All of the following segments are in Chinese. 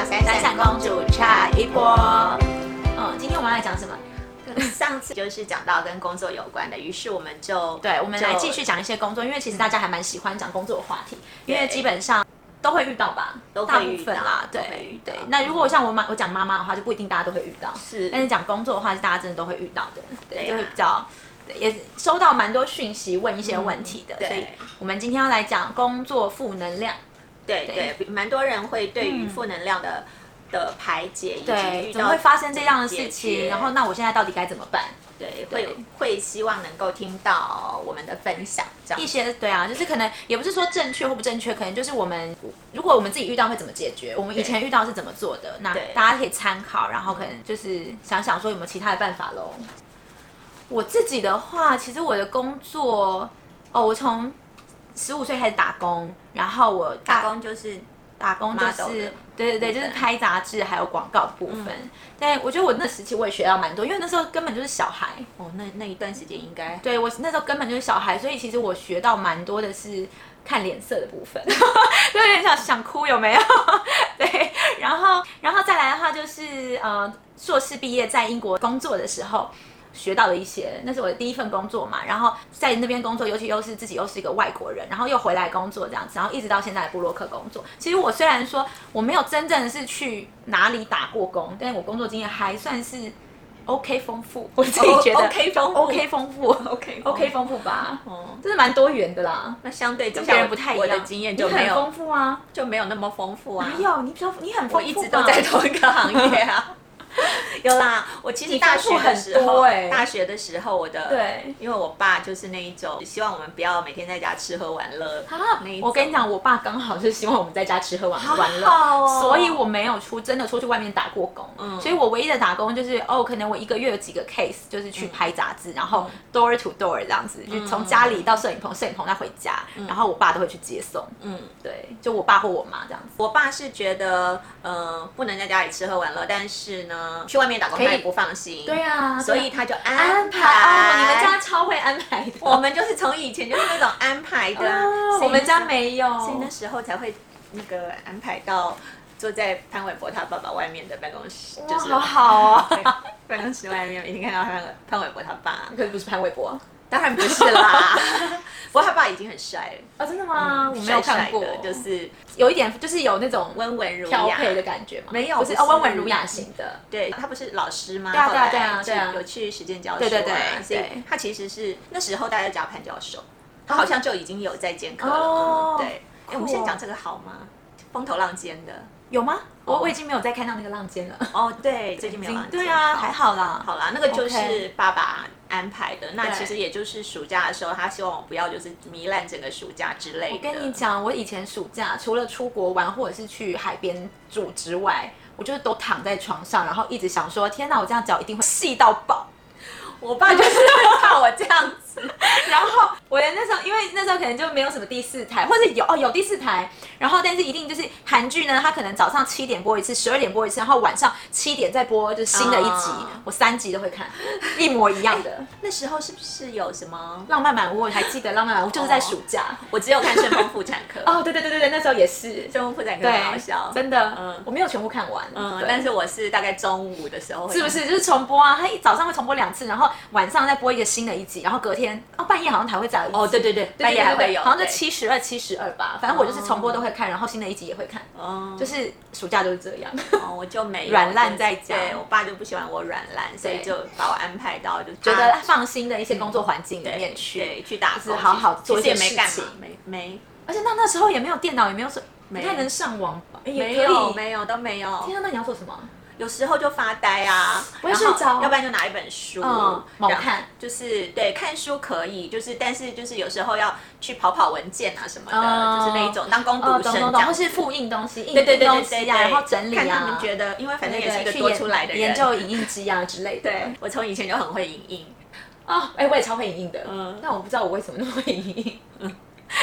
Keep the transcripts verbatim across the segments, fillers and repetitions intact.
啦，闪闪公主差一波。 嗯，今天我们要来讲什么？ 上次就是讲到跟工作有关的，于是我们就对，我们来继续讲一些工作，因为其实大家还蛮喜欢讲工作的话题，因为基本上都会遇到吧， 都大会遇到部分啦， 都会对遇到对。那如果像我妈我讲妈妈的话，就不一定大家都会遇到， 是但是讲工作的话，是大家真的都会遇到的，对， 对啊就会比较。对也收到蛮多讯息，问一些问题的， 嗯所以对我们今天要来讲工作负能量。 对对，蛮多人会对于负能量的、的排解以及对， 遇到怎么会发生这样的事解情？ 决然后，那我现在到底该怎么办？ 对对会会希望能够听到我们的分享，这样一些对啊，就是可能也不是说正确或不正确，可能就是我们如果我们自己遇到会怎么解决，我们以前遇到是怎么做的，那对大家可以参考，然后可能就是想想说有没有其他的办法喽。我自己的话，其实我的工作哦，我从十五岁开始打工，然后我打工就是打工就 model 是的对对对，就是拍杂志还有广告的部分。嗯、但我觉得我那时期我也学到蛮多，因为那时候根本就是小孩。 哦，那那一段时间应该对我那时候根本就是小孩，所以其实我学到蛮多的是看脸色的部分，就有点想想哭，有没有？对，然后然后再来的话就是呃，硕士毕业在英国工作的时候。学到的一些，那是我的第一份工作嘛，然后在那边工作，尤其又是自己又是一个外国人，然后又回来工作这样子，然后一直到现在的部落客工作。其实我虽然说我没有真正的是去哪里打过工，但是我工作经验还算是 OK 丰富，我自己觉得 OK 丰富 OK 丰富 OK OK 丰富吧， 哦， 这是蛮多元的啦。 那相对跟别人不太一样， 我的经验就没有你很丰富啊， 就没有那么丰富啊。 哪有？你比较你很丰富吧， 我一直都在同一个行业啊。有啦，我其实大学的时候， 欸、 大学的时候我的对， 因为我爸就是那一种希望我们不要每天在家吃喝玩乐啊。那一种我跟你讲，我爸刚好是希望我们在家吃喝玩玩乐， 哦、 所以我没有出真的出去外面打过工。嗯，所以我唯一的打工就是哦，可能我一个月有几个 case， 就是去拍杂志，嗯、然后 door to door 这样子，嗯、就从家里到摄影棚，摄影棚再回家，嗯、然后我爸都会去接送。嗯，对，就我爸或我妈这样子。 我爸是觉得呃不能在家里吃喝玩乐，但是呢。去外面打工他也不放心， 对啊， 所以他就安排。 安排哦，你们家超会安排的。 我们就是从以前就是那种安排的， 哦、我们家没有， 所以那时候才会那个安排到坐在潘玮柏他爸爸外面的办公室，就是好好哦， 办公室外面每天看到潘潘玮柏他爸， 可是不是潘玮柏。 当然不是啦，不过他爸已经很帅了。 哦，真的吗？ 嗯、 我没有看过， 就是有一点，就是有那种温文儒雅飘配的感觉嘛。 没有， 不是哦，温文儒雅型的。 对，他不是老师吗？ 对啊，对啊，对啊，对啊， 有去实践教书啊。 对对对， 所以他其实是那时候大家叫潘教授，他好像就已经有在兼课了。 哦， 对，哎，我们现在讲这个好吗？风头浪尖的有吗？我我已经没有再看到那个浪尖了。 哦，对，最近没有浪尖。 对啊，还好啦。 好啦，那个就是爸爸安排的。那其实也就是暑假的时候，他希望我不要就是糜烂整个暑假之类的。 我跟你讲，我以前暑假除了出国玩或者是去海边住之外，我就是都躺在床上，然后一直想说：天哪，我这样脚一定会细到爆。 我爸就是怕我这样子， 然后我的那时候，因为那时候可能就没有什么第四台，或者有哦有第四台，然后但是一定就是韩剧呢，它可能早上七点播一次，十二点播一次，然后晚上七点再播就是新的一集，哦、我三集都会看，一模一样的。欸、 那时候是不是有什么浪漫满屋？我还记得浪漫满屋就是在暑假，哦、 我只有看《顺风妇产科》。 哦，对对对对对，那时候也是 《顺风妇产科》很好笑， 真的，嗯，我没有全部看完， 嗯，但是我是大概中午的时候会， 是不是就是重播啊？它早上会重播两次，然后晚上再播一个新的一集，然后隔天哦半夜好像还会再有一集。 哦，对对对，半夜还会有， 好像就七十二、七十二吧。反正我就是重播都会看，然后新的一集也会看。哦，就是暑假就是这样。 哦，我就没软烂在家。 对，我爸就不喜欢我软烂，所以就把我安排到就觉得放心的一些工作环境里面去， 对，去打工，好好做一些事情。 没没， 而且那那时候也没有电脑，也没有说不太能上网吧？ 没有没有都没有。 天啊，那你要做什么？ 有时候就发呆啊， 不会睡着， 要不然就拿一本书， 嗯，猛看， 就是对看书可以，就是但是就是有时候要去跑跑文件啊什么的，嗯、就是那一种当工读生这样， 或是复印东西， 对对对东西啊，然后整理啊， 看他们觉得，因为反正也是一个多出来的人， 研究影印机啊之类的。 对，我从以前就很会影印， 哦，哎，我也超会影印的，嗯，但我不知道我为什么那么会影印。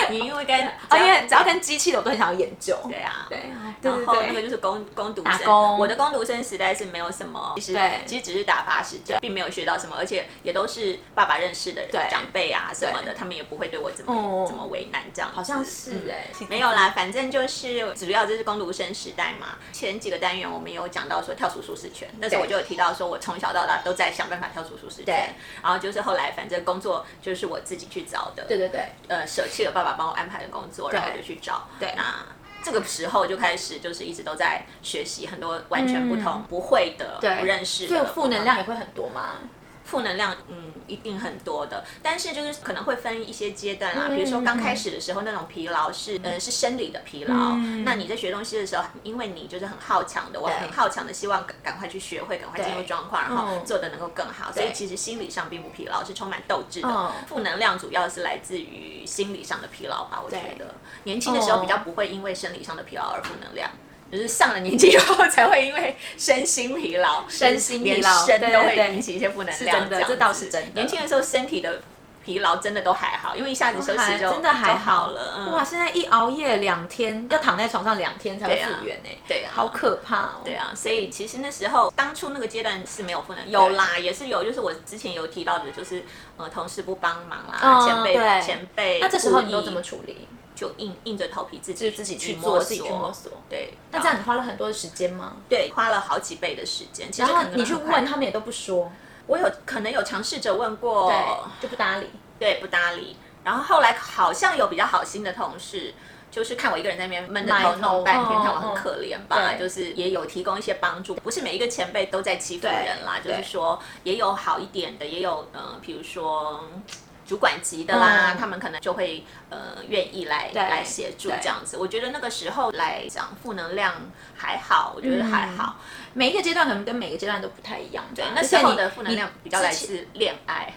你因为跟啊，因为只要跟机器的我都很想要研究。 对啊， 对， 然后那个就是工工读生，我的工读生时代是没有什么，其实其实只是打发时间，并没有学到什么，而且也都是爸爸认识的人，长辈啊什么的，他们也不会对我怎么怎么为难这样。 好像是哎， 没有啦，反正就是主要就是工读生时代嘛。前几个单元我们有讲到说跳出舒适圈，那时候我就有提到说我从小到大都在想办法跳出舒适圈，然后就是后来反正工作就是我自己去找的， 对对对， 呃，舍弃了爸爸帮我安排的工作，然后就去找，对，那。这个时候就开始，就是一直都在学习很多完全不同、嗯、不会的、不认识的， 所以负能量也会很多吗？ 负能量，嗯，一定很多的，但是就是可能会分一些阶段啦。嗯、比如说刚开始的时候，那种疲劳是，嗯、呃，是生理的疲劳。嗯、那你在学东西的时候，因为你就是很好强的，我很好强的，希望赶赶快去学会，赶快进入状况，然后做的能够更好。所以其实心理上并不疲劳，是充满斗志的。嗯、负能量主要是来自于心理上的疲劳吧，我觉得年轻的时候比较不会因为生理上的疲劳而负能量。就是上了年纪以后才会因为身心疲劳， 身心疲劳， 连身都会引起一些负能量。 是真的，这倒是真的。 年轻的时候身体的疲劳真的都还好，因为一下子休息就真的还好了。 嗯、哇，现在一熬夜两天，要躺在床上两天才会复原哎， 对啊， 好可怕哦。 对啊，所以其实那时候当初那个阶段是没有负能量，有啦，也是有，就是我之前有提到的，就是呃同事不帮忙啦，嗯、前辈前辈， 那这时候你都怎么处理？ 就硬硬着头皮自己自己去做，自己去摸索。 对， 那这样你花了很多的时间吗？ 对，花了好几倍的时间。 然后你去问他们也都不说。 我有可能有尝试着问过， 对，就不搭理。 对，不搭理。然后后来好像有比较好心的同事，就是看我一个人在那边闷着头弄半天，看我很可怜吧，就是也有提供一些帮助。不是每一个前辈都在欺负人啦，就是说也有好一点的，也有呃，比如说。主管级的啦，嗯、他们可能就会呃愿意来来协助这样子。我觉得那个时候来讲，负能量还好，我觉得还好。 嗯、每一个阶段可能跟每个阶段都不太一样。 对，那时候的负能量比较来自恋爱。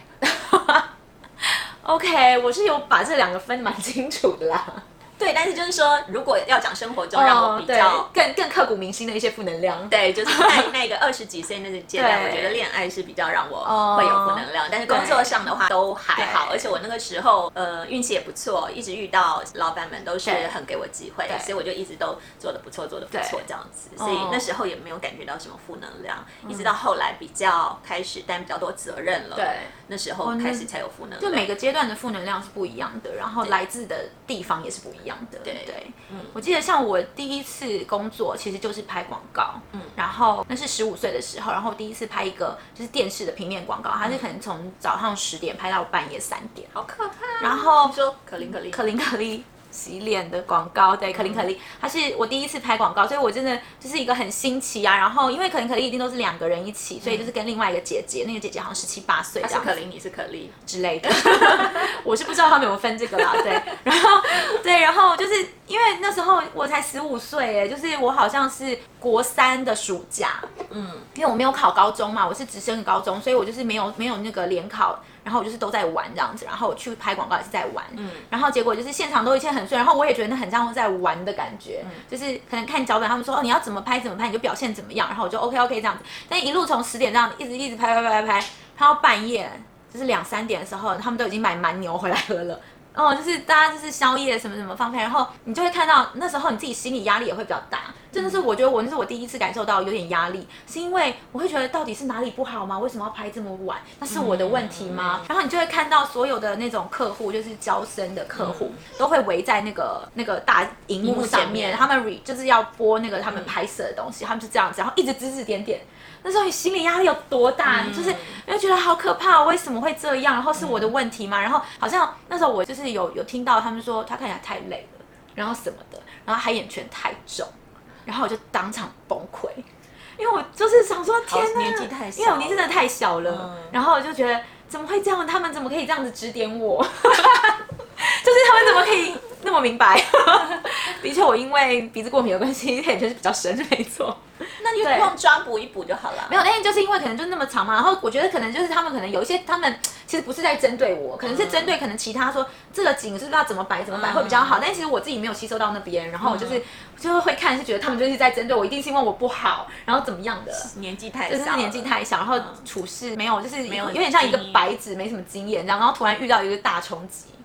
OK， 我是有把这两个分蛮清楚的啦。 对，但是就是说，如果要讲生活中让我比较、 哦、更更刻骨铭心的一些负能量， 对，就是在那个二十几岁那个阶段，我觉得恋爱是比较让我会有负能量，哦、但是工作上的话都还好，而且我那个时候呃运气也不错，一直遇到老板们都是很给我机会，所以我就一直都做得不错，做得不错这样子，所以那时候也没有感觉到什么负能量，嗯、一直到后来比较开始担比较多责任了，对，那时候开始才有负能量。 就每个阶段的负能量是不一样的，然后来自的地方也是不一样的，对对。嗯，我记得像我第一次工作其实就是拍广告，嗯，然后那是十五岁的时候，然后第一次拍一个就是电视的平面广告，它是可能从早上十点拍到半夜三点， 好可怕。 然后说可伶可俐， 可伶可俐。洗脸的广告，对，可伶可俐，它是我第一次拍广告，所以我真的就是一个很新奇啊。然后因为可伶可俐一定都是两个人一起，所以就是跟另外一个姐姐，那个姐姐好像十七八岁， 她是可伶，你是可俐之类的，我是不知道他们有分这个啦，对，然后对，然后就是因为那时候我才十五岁，哎，就是我好像是国三的暑假，嗯，因为我没有考高中嘛，我是直升的高中，所以我就是没有没有那个联考。然后我就是都在玩这样子，然后我去拍广告也是在玩，嗯，然后结果就是现场都一切很顺，然后我也觉得那很像在玩的感觉，嗯、就是可能看脚本他们说哦你要怎么拍怎么拍你就表现怎么样，然后我就 OK OK 这样子，但一路从十点这样一直一直拍拍拍拍拍，拍到半夜就是两三点的时候，他们都已经买蛮牛回来喝了。哦，就是大家就是宵夜什么什么放屁，然后你就会看到那时候你自己心理压力也会比较大，真的是我觉得我那是我第一次感受到有点压力，是因为我会觉得到底是哪里不好吗？为什么要拍这么晚？那是我的问题吗？嗯、然后你就会看到所有的那种客户，就是招生的客户，嗯、都会围在那个那个大荧幕上面，他们 re 就是要播那个他们拍摄的东西，嗯、他们是这样子，然后一直指指点点。那时候你心理压力有多大？嗯、就是你会觉得好可怕，为什么会这样？然后是我的问题吗？然后好像那时候我就是有有听到他们说他看起来太累了，然后什么的，然后黑眼圈太重，然后我就当场崩溃，因为我就是想说天哪， 年纪太小， 因为我年纪真的太小了，嗯、然后我就觉得怎么会这样？他们怎么可以这样子指点我？就是他们怎么可以那么明白？的确，我因为鼻子过敏的关系，黑眼圈是比较深，没错。 那你就用抓补一补就好了。 没有，但是就是因为可能就那么长嘛，然后我觉得可能就是他们可能有一些，他们其实不是在针对我，可能是针对可能其他说这个景是不是要怎么摆怎么摆会比较好，但其实我自己没有吸收到那边，然后我就是就会看是觉得他们就是在针对我，一定是因为我不好，然后怎么样的， 年纪太小， 就是年纪太小，然后处事没有就是没有有点像一个白纸，没什么经验，然后突然遇到一个大冲击。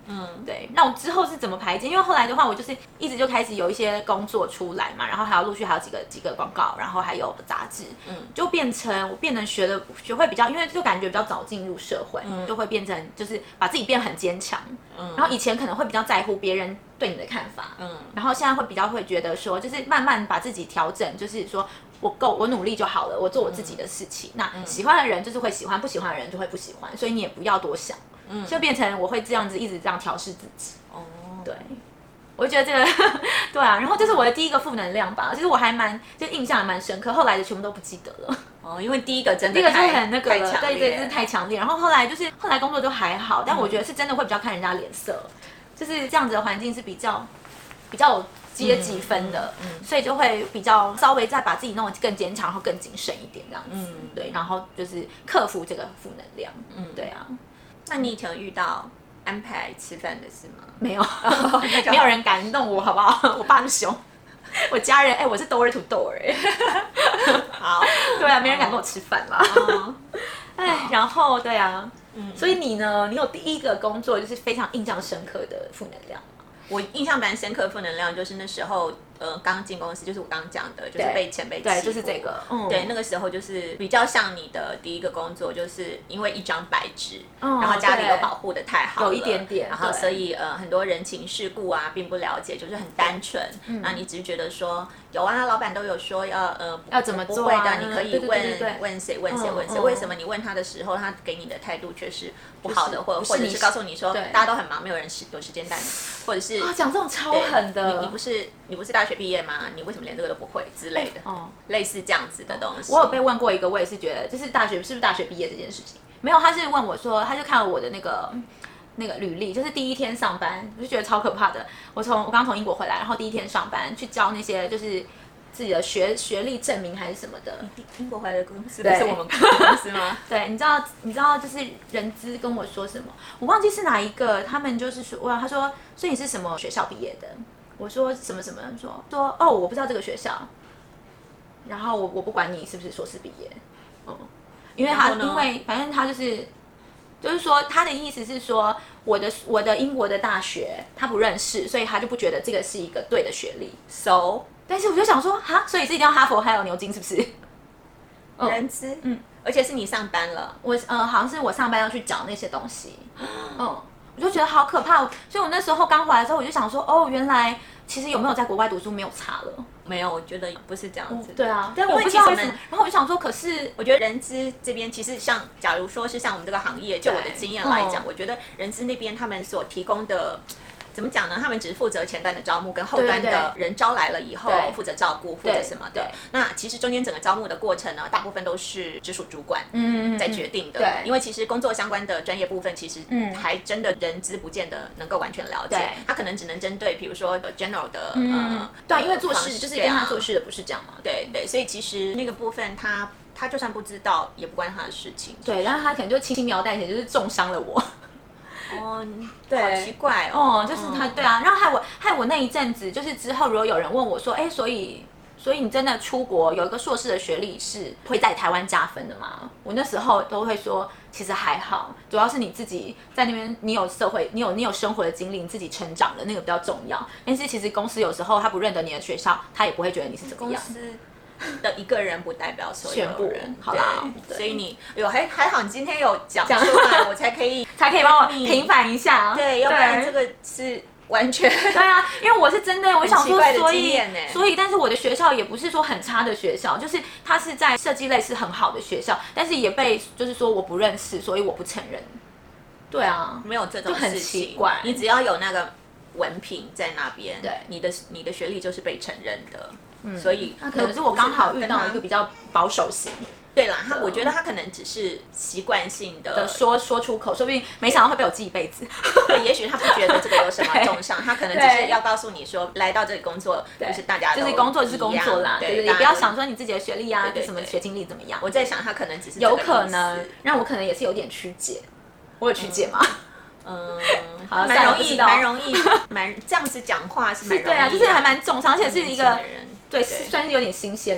嗯，对。那我之后是怎么排解？因为后来的话，我就是一直就开始有一些工作出来嘛，然后还有陆续还有几个几个广告，然后还有杂志，嗯，就变成我变成学的学会比较，因为就感觉比较早进入社会，嗯，就会变成就是把自己变很坚强，嗯，然后以前可能会比较在乎别人对你的看法，嗯，然后现在会比较会觉得说，就是慢慢把自己调整，就是说我够，我努力就好了，我做我自己的事情。嗯、那喜欢的人就是会喜欢，不喜欢的人就会不喜欢，所以你也不要多想，嗯，就变成我会这样子一直这样调试自己。哦，对，我就觉得这个，对啊，然后这是我的第一个负能量吧，其实我还蛮就印象还蛮深刻，后来的全部都不记得了。 哦，因为第一个真的第一个就很那个了， 对对，就是太强烈。然后后来就是后来工作就还好，但我觉得是真的会比较看人家脸色，就是这样子的环境是比较比较有阶级分的，嗯嗯、所以就会比较稍微再把自己弄得更坚强，然后更谨慎一点这样子。嗯，对，然后就是克服这个负能量。嗯，对啊。 那你以前有遇到安排吃饭的事吗？ 没有，没有人敢动我，好不好？我爸那么凶。我家人哎、欸，我是 door to door 哎、欸，好，对啊，没人敢跟我吃饭啦。哎，然后对啊，嗯，所以你呢？你有第一个工作就是非常印象深刻的负能量吗？ 我印象蛮深刻的负能量就是那时候，呃，刚进公司，就是我刚刚讲的，就是被前辈欺负， 对，就是这个， 嗯，对，那个时候就是比较像你的第一个工作，就是因为一张白纸，嗯、然后家里又保护的太好了， 有一点点， 然后所以呃很多人情世故啊，并不了解，就是很单纯，嗯，那你只是觉得说有啊，老板都有说要呃要怎么做、 啊，不会的，你可以问问谁问谁问谁，为什么你问他的时候，他给你的态度却是不好的，或者或者是告诉你说大家都很忙，没有人时有时间带你，或者是。 啊，讲这种超狠的， 你你不是你不是大学毕业吗？你为什么连这个都不会之类的？哦，类似这样子的东西。 我有被问过一个，我也是觉得，就是大学是不是大学毕业这件事情，没有，他是问我说，他就看了我的那个那个履历，就是第一天上班，我就觉得超可怕的。我从我刚从英国回来，然后第一天上班去交那些就是自己的学学历证明还是什么的。 英国回来的公司不是我们公司吗？ 对，你知道你知道就是人资跟我说什么？我忘记是哪一个，他们就是说，哇，他说，所以你是什么学校毕业的？我说什么什么，说说哦，我不知道这个学校。然后我我不管你是不是硕士毕业，嗯，因为他因为反正他就是就是说他的意思是说我的我的英国的大学他不认识，所以他就不觉得这个是一个对的学历。 So， 但是我就想说哈，所以是一定要哈佛还有牛津是不是？ 嗯、人资，嗯，而且是你上班了， 我呃好像是我上班要去找那些东西，嗯。我就觉得好可怕，所以我那时候刚回来之后，我就想说，哦，原来其实有没有在国外读书没有差了。 没有，我觉得不是这样子。 对啊，但我不知道为什么。然后我就想说，可是我觉得人资这边其实像，假如说是像我们这个行业，就我的经验来讲，我觉得人资那边他们所提供的。怎么讲呢？他们只是负责前端的招募，跟后端的人招来了以后负责照顾，负责什么的。那其实中间整个招募的过程呢，大部分都是直属主管在决定的。对，因为其实工作相关的专业部分，其实还真的人资不见得能够完全了解。他可能只能针对，比如说 general 的呃， 对，因为做事就是跟他做事的不是这样嘛。 对对，所以其实那个部分他他就算不知道，也不关他的事情。 对，然后他可能就轻轻描淡写，就是重伤了我。 哦，对，好奇怪哦， 哦就是他，嗯、对啊，然后害我害我那一阵子，就是之后如果有人问我说，哎，所以所以你真的出国有一个硕士的学历是会在台湾加分的吗？我那时候都会说，其实还好，主要是你自己在那边，你有社会，你有你有生活的经历，你自己成长的那个比较重要。但是其实公司有时候他不认得你的学校，他也不会觉得你是怎么样。 的一个人不代表所有人， 好啦， 所以你有还还好，你今天有讲出来，我才可以才可以帮我平反一下， 对，要不然这个是完全对啊，因为我是真的，我想说，所以所以，但是我的学校也不是说很差的学校，就是它是在设计类是很好的学校，但是也被就是说我不认识，所以我不承认。对啊， 没有这种事情， 很奇怪， 你只要有那个文凭在那边， 对， 你的你的学历就是被承认的。嗯，所以那可能是我刚好遇到一个比较保守型。 对啦，他我觉得他可能只是习惯性的说说出口，说不定没想到会被我记一辈子。 对，也许他不觉得这个有什么重伤，他可能只是要告诉你说，来到这里工作就是大家就是工作就是工作啦，对对，也不要想说你自己的学历啊，什么学经历怎么样。 我在想他可能只是有可能，让我可能也是有点曲解。我有曲解吗？ 嗯，好，蛮容易，蛮容易，蛮这样子讲话是蛮容易， 对啊，就是还蛮重伤，而且是一个对，算是有点新鲜人。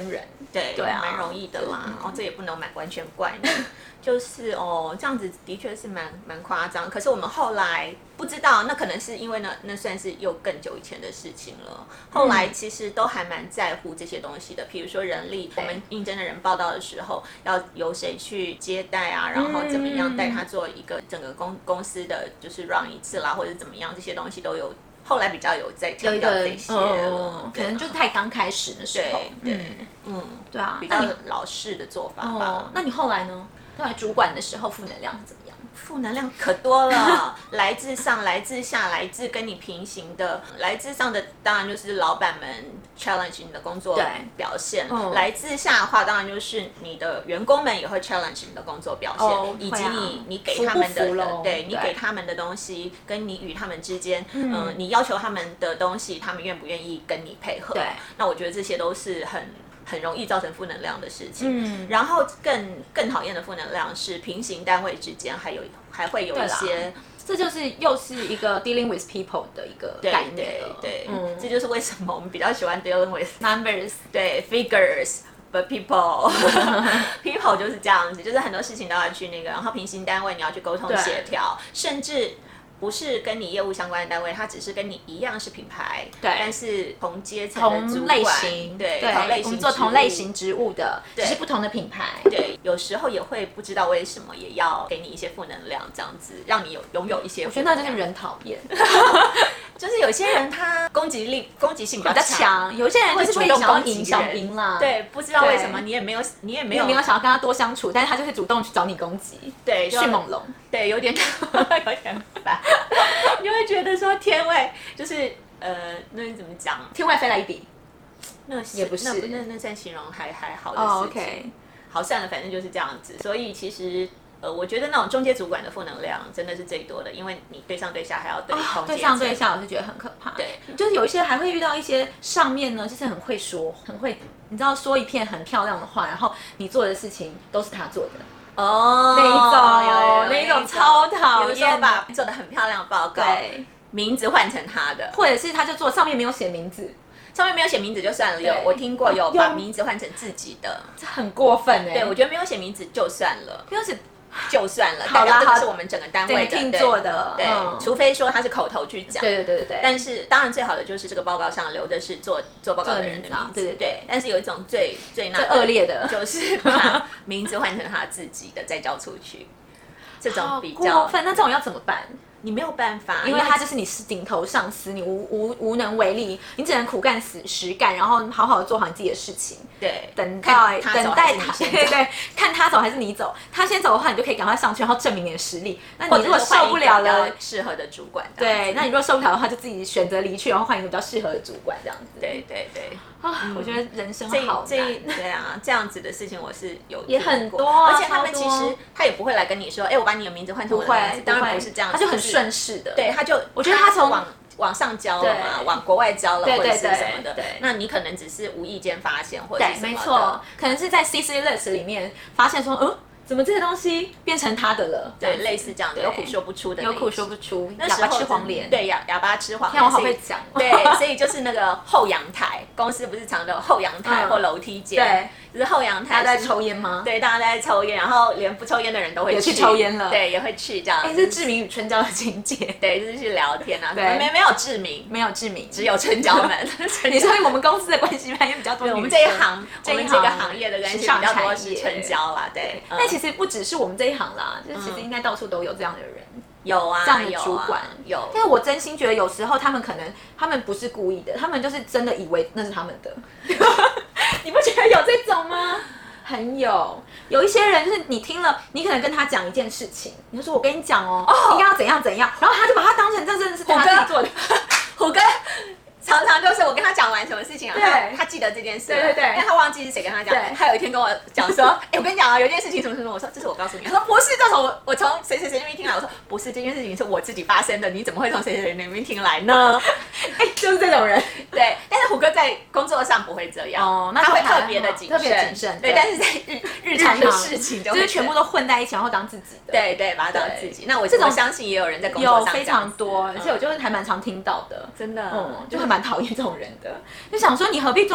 对对啊， 蛮容易的啦。哦，这也不能完完全怪你。就是哦，这样子的确是蛮蛮夸张。可是我们后来不知道，那可能是因为呢，那算是又更久以前的事情了。后来其实都还蛮在乎这些东西的，比如说人力，我们应征的人报道的时候，要由谁去接待啊，然后怎么样带他做一个整个公公司的就是 run 一次啦，或者怎么样，这些东西都有。后来比较有在强调这些了， 哦，可能就是太刚开始的时候， 对，对嗯， 对啊， 比较老式的做法吧。 哦，那你后来呢？后来主管的时候，负能量是怎么样？ 负能量可多了，来自上，来自下，来自跟你平行的，来自上的当然就是老板们 challenge 你的工作表现， 嗯、 来自下的话，当然就是你的员工们也会 challenge 你的工作表现， 哦、 以及你、 啊、 你给他们的， 服对你给他们的东西，跟你与他们之间，嗯、呃，你要求他们的东西，他们愿不愿意跟你配合？ 对， 那我觉得这些都是很。很容易造成负能量的事情，嗯，然后更更讨厌的负能量是平行单位之间还有还会有一些， 这就是又是一个 dealing with people 的一个概念了， 对，对嗯，这就是为什么我们比较喜欢 dealing with numbers， 对 figures。But people, people 就是这样子，就是很多事情都要去那个，然后平行单位你要去沟通协调，甚至。不是跟你业务相关的单位，它只是跟你一样是品牌， 对， 但是同阶层的主管，同类型， 对，同类型， 我们做同类型职务的，只是不同的品牌， 对，有时候也会不知道为什么也要给你一些负能量，这样子让你有拥有一些负能量。 我觉得那就是人讨厌， 就是有些人他攻击力、攻击性比较强，有些人就是会想要赢小赢啦， 对，不知道为什么你也没有，你也没有没有想要跟他多相处，但是他就会主动去找你攻击， 对， 迅猛龙， 对，有点有点烦。你就会觉得说天外就是呃，那你怎么讲？ 天外飞来一笔， 那也不是， 那那那算形容还还好的事情。Oh, okay. 好算了，反正就是这样子。所以其实呃，我觉得那种中阶主管的负能量真的是最多的，因为你对上对下还要对同阶层、 哦、对上对下，我是觉得很可怕。 对， 就是有一些还会遇到一些上面呢，就是很会说，很会，你知道说一片很漂亮的话，然后你做的事情都是他做的。 哦， 那一种，那一种超讨厌， 比如说把做的很漂亮的报告，对，名字换成他的， 或者是他就做上面没有写名字， 上面没有写名字就算了，有我听过有把名字换成自己的， 这很过分哎。 对，我觉得没有写名字就算了， 没有写。 就算了，代表这个是我们整个单位的做的， 对，除非说他是口头去讲， 对对对对对。 但是当然最好的就是这个报告上留的是做做报告的人的名字，对对对。但是有一种最最最恶劣的， 就是把名字换成他自己的再交出去，这种比较过分。那这种要怎么办？ 你没有办法， 因为他就是你是顶头上司，你无无无能为力，你只能苦干死实干，然后好好的做好你自己的事情。 对， 等待等待他，对对，看他走还是你走。他先走的话，你就可以赶快上去，然后证明你的实力。那你如果受不了了， 适合的主管， 对，那你如果受不了的话，就自己选择离去，然后换一个比较适合的主管，这样子。 对对对。 啊，我觉得人生好难。 对啊，这样子的事情我是有也很多， 而且他们其实他也不会来跟你说，哎，我把你的名字换成我的名字，当然不是这样， 他就很顺势的。 对，他就我觉得他从往往上交了嘛，往国外交了，或者是什么的。那你可能只是无意间发现，或者是什么的。 没错，可能是在 C C list 里面发现说，嗯。怎么这些东西变成他的了？ 对，类似这样的，有苦说不出的， 有苦说不出， 哑巴吃黄连。 对，哑哑巴吃黄连。 天，我好会讲。 对，所以就是那个后阳台，公司不是常的后阳台或楼梯间，对，就是后阳台。 大家在抽烟吗？ 对，大家在抽烟，然后连不抽烟的人都会去抽烟了， 对，也会去这样。 哎，这是志明与春娇的情节， 对，就是去聊天啊，对，没没有志明， 没有志明， 只有春娇们。 你说我们公司的关系也比较多， 我们这一行，我们这个行业的关系比较多是春娇啦，对。 但其实不只是我们这一行啦，就是其实应该到处都有这样的人， 有啊， 这样的主管有。 但是我真心觉得有时候他们可能他们不是故意的，他们就是真的以为那是他们的。你不觉得有这种吗？很有，有一些人就是你听了，你可能跟他讲一件事情，你就说我跟你讲哦，应该要怎样怎样，然后他就把它当成这真的是他自己做的。 虎哥。常常就是我跟他讲完什么事情啊， 对， 他记得这件事， 对对对， 但他忘记是谁跟他讲。他有一天跟我讲说，哎，我跟你讲啊，有件事情什么什么，我说这是我告诉你，他说不是，这从我我从谁谁谁那边听来，我说不是，这件事情是我自己发生的，你怎么会从谁谁谁那边听来呢？ 哎，就是这种人， 对。但是虎哥在工作上不会这样，哦，他会特别的谨慎， 特别谨慎， 对。但是在日日常的事情就是全部都混在一起，然后当自己的， 对对，把它当自己。那我这种相信也有人在工作上有非常多，而且我就是还蛮常听到的， 真的， 嗯，就还蛮讨厌这种人。就想说你何必做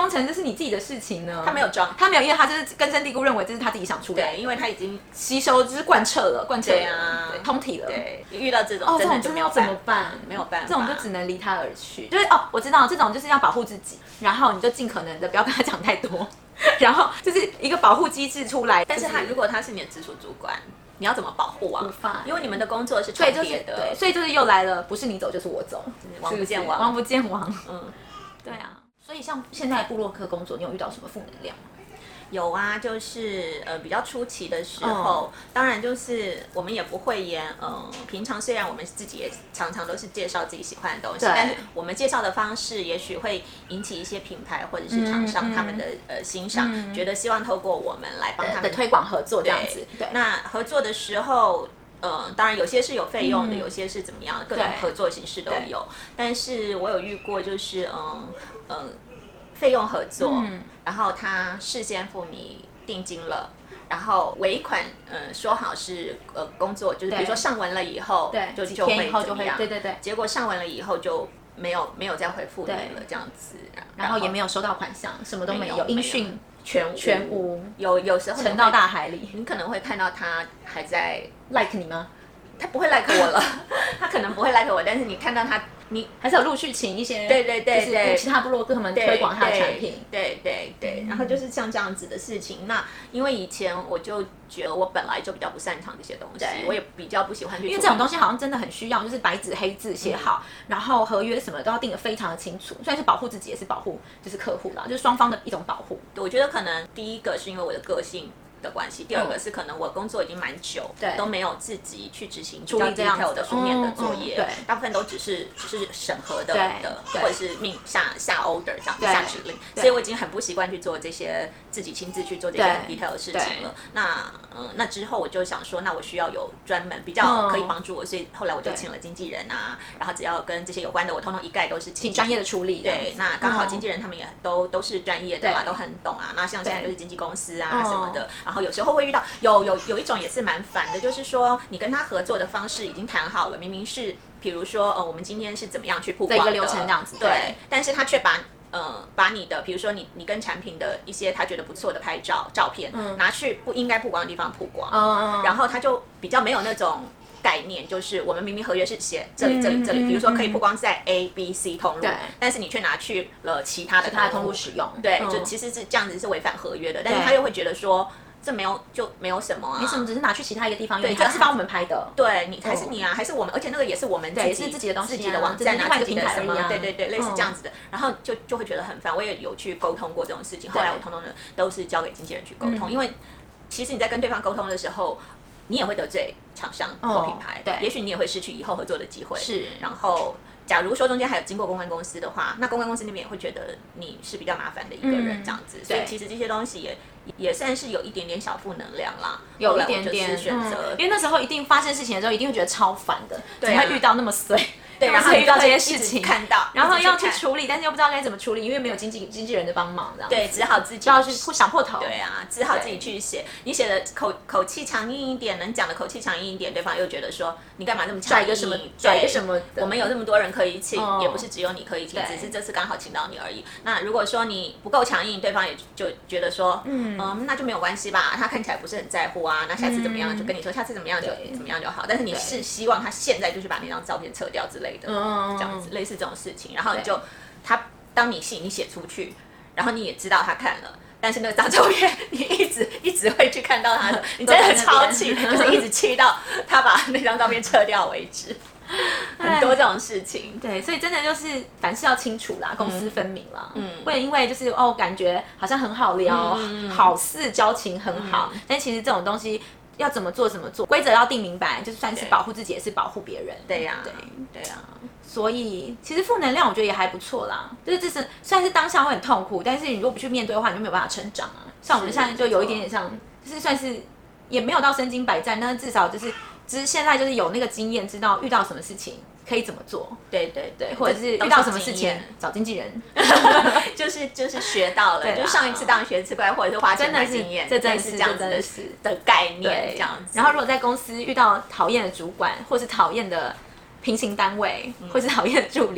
装成这是你自己的事情呢？ 他没有装， 他没有，因为他就是根深蒂固认为这是他自己想出来的， 对，因为他已经吸收，就是贯彻了，贯彻了， 对啊， 对通体了。 对，遇到这种哦，这真的种真的要就没有怎么办？ 没有办法， 这种就只能离他而去。就是哦，我知道这种就是要保护自己，然后你就尽可能的不要跟他讲太多，然后就是一个保护机制出来。 但是他、 就是、 如果他是你的直属主管，你要怎么保护啊？ 无法， 因为你们的工作是重对，就是叠的， 对，所以就是又来了，不是你走就是我走， 王不见王， 王不见王。 嗯， 对啊。所以像现在部落客工作，你有遇到什么负能量吗？ 有啊，就是呃比较初期的时候，嗯、当然就是我们也不会演，嗯、呃，平常虽然我们自己也常常都是介绍自己喜欢的东西，但是我们介绍的方式也许会引起一些品牌或者是厂商他们的、嗯、呃欣赏，嗯、觉得希望透过我们来帮他们的推广合作这样子。 对，那合作的时候。呃，当然有些是有费用的，嗯、有些是怎么样的，各种合作形式都有。但是我有遇过，就是嗯嗯。呃费用合作，嗯、然后他事先付你定金了，然后尾款，呃，说好是呃工作，就是比如说上完了以后， 对， 就就会怎么样？ 对对对。 结果上完了以后就没有没有再回复你了，这样子， 然后也没有收到款项，什么都没有，音讯全无全无， 有有时候沉到大海里， 你可能会看到他还在 like 你吗？ 他不会 like 我了，他可能不会 like 我，但是你看到他。你还是有陆续请一些对对对对其他部落客他们推广他的产品， 对对对、嗯，然后就是像这样子的事情。那因为以前我就觉得我本来就比较不擅长这些东西，我也比较不喜欢去， 因为这种东西好像真的很需要，就是白纸黑字写好，嗯、然后合约什么都要定得非常的清楚。虽然是保护自己，也是保护就是客户啦，就是双方的一种保护。 我觉得可能第一个是因为我的个性的关系，第二个是可能我工作已经蛮久，对，都没有自己去执行比较 detail 的书面的作业，对，大部分都只是只是审核的的，或者是命下下 order 这样下指令，所以我已经很不习惯去做这些自己亲自去做这些很 detail 的事情了。那嗯，那之后我就想说，那我需要有专门比较可以帮助我，所以后来我就请了经纪人啊，然后只要跟这些有关的，我通通一概都是请专业的处理。 对，那刚好经纪人他们也都都是专业的嘛，都很懂啊。那像现在就是经纪公司啊什么的。然后有时候会遇到有有有一种也是蛮烦的，就是说你跟他合作的方式已经谈好了，明明是比如说呃我们今天是怎么样去曝光的一个流程这样子， 对，对但是他却把呃把你的比如说你你跟产品的一些他觉得不错的拍照照片、嗯、拿去不应该曝光的地方曝光，嗯、然后他就比较没有那种。概念就是我们明明合约是写这里这里这里，比如说可以曝光在 A B C 通路，但是你却拿去了其他的其他的通路使用， 对，就其实是这样子是违反合约的，但是他又会觉得说这没有就没有什么啊， 你什么只是拿去其他一个地方用，对，还是帮我们拍的， 对你还是你啊，还是我们，而且那个也是我们自己是自己的东西， 自己的网站啊，自己的什么，对对对，类似这样子的，然后就就会觉得很烦。我也有去沟通过这种事情，后来我通通的都是交给经纪人去沟通，因为其实你在跟对方沟通的时候。你也会得罪厂商或品牌，对，也许你也会失去以后合作的机会。 是， 然后假如说中间还有经过公关公司的话，那公关公司那边也会觉得你是比较麻烦的一个人，这样子。所以其实这些东西也也算是有一点点小负能量啦， 有一点点选择、 嗯，因为那时候一定发生事情的时候，一定会觉得超烦的，对、啊，会遇到那么衰。 对，然后遇到这些事情， 看到， 然后要去处理，但是又不知道该怎么处理，因为没有经纪经纪人的帮忙，这样对，只好自己要去想破头。 对啊，只好自己去写。你写的口口气强硬一点，能讲的口气强硬一点，对方又觉得说你干嘛这么强硬？ 拽个什么？拽个什么？ 我们有那么多人可以请，也不是只有你可以请，只是这次刚好请到你而已。那如果说你不够强硬，对方也就觉得说，嗯嗯，那就没有关系吧，他看起来不是很在乎啊。那下次怎么样就跟你说，下次怎么样就怎么样就好。但是你是希望他现在就是把那张照片撤掉之类的。嗯。这样子类似这种事情，然后你就他当你信你写出去，然后你也知道他看了，但是那张照片你一直一直会去看到他的，你真的超气，就是一直气到他把那张照片撤掉为止。很多这种事情， 对，所以真的就是凡事要清楚啦，公私分明啦。嗯，不能因为就是哦，感觉好像很好聊，嗯、好似交情很好，嗯、但其实这种东西。要怎么做怎么做，规则要定明白，就算是保护自己，也是保护别人。 对呀、啊， 对对呀、啊。 所以其实负能量我觉得也还不错啦，就是这是虽然是当下会很痛苦，但是你如果不去面对的话，你就没有办法成长啊。像我们现在就有一点点像，就是算是也没有到身经百战，但是至少就是只是现在就是有那个经验，知道遇到什么事情。可以怎么做？ 对对对， 或者是遇到什么事情找经纪人， 就是就是学到了，就上一次当学吃乖，或者是花钱买经验， 这真的是这样子的的概念，这样子。 然后如果在公司遇到讨厌的主管，或是讨厌的平行单位，或是讨厌的助理，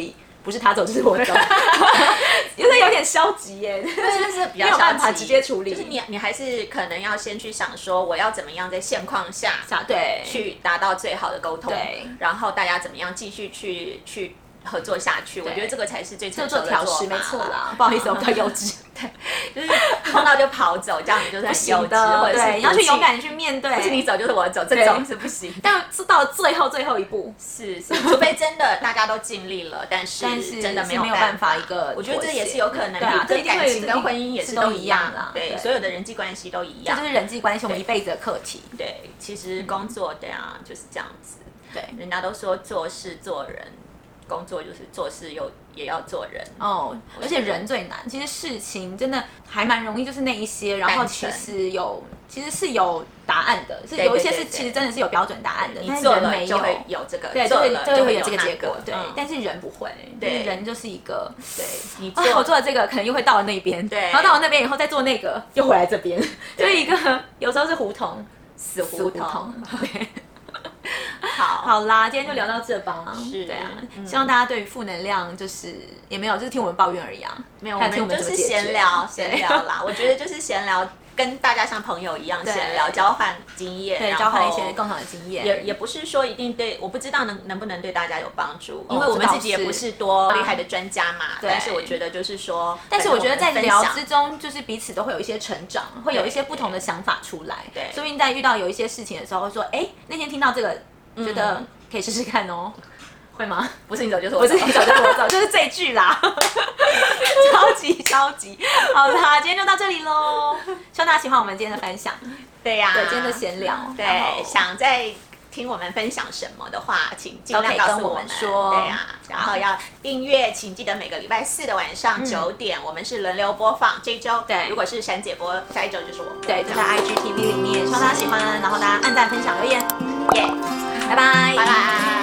不是他走就是我走，就是有点消极耶， 就是比较没有办法消极直接处理。 就是你你还是可能要先去想说，我要怎么样在现况下对去达到最好的沟通， 对， 然后大家怎么样继续去去合作下去，我觉得这个才是最成熟做的做法。 调试没错啦，不好意思，我比较幼稚。 对，就是碰到就跑走，这样子就是很幼稚，或者是对，你要去勇敢去面对， 不是你走就是我走，这种是不行。 但是到最后最后一步， 是是，除非真的大家都尽力了，但是但是真的没有没有办法一个， 我觉得这也是有可能， 对啊， 跟感情跟婚姻也是都一样啦， 对，所有的人际关系都一样， 这就是人际关系我们一辈子的课题。 对，其实工作对啊就是这样子， 对， 人家都说做事做人。工作就是做事又也要做人哦，而且人最难。其实事情真的还蛮容易，就是那一些，然后其实有其实是有答案的，是有一些是其实真的是有标准答案的， 你做了没就会有这个， 对， 就会就会有这个结果，对。但是人不会，对，人就是一个， 对，你做我做了这个，可能又会到了那边， 对， 然后到了那边以后再做那个，又回来这边，就是一个有时候是胡同， 死胡同， 对。 好， 好啦，今天就聊到这吧。 是， 对啊，希望大家对于负能量就是也没有，就是听我们抱怨而已啊。 没有，我们就是闲聊，闲聊啦。我觉得就是闲聊，跟大家像朋友一样闲聊，交换经验， 对，交换一些共同的经验。 也也不是说一定对，我不知道能能不能对大家有帮助，因为我们自己也不是多厉害的专家嘛。但是我觉得就是说， 但是我觉得在聊之中，就是彼此都会有一些成长，会有一些不同的想法出来。 对， 说不定在遇到有一些事情的时候，会说，哎，那天听到这个。觉得可以试试看哦，会吗？ 不是你走就是我走， 不是你走就是我走，就是这一句啦，超级超级。好啦，今天就到这里喽，希望大家喜欢我们今天的分享。 对呀， 对，今天的闲聊。 对，想再听我们分享什么的话，请尽量告诉我们说。对呀，然后要订阅，请记得每个礼拜四的晚上九点，我们是轮流播放。这周对，如果是珊姐播，下一周就是我。 对，就在 I G T V 里面，希望大家喜欢，然后大家按赞、分享、留言。耶，拜拜， 拜拜。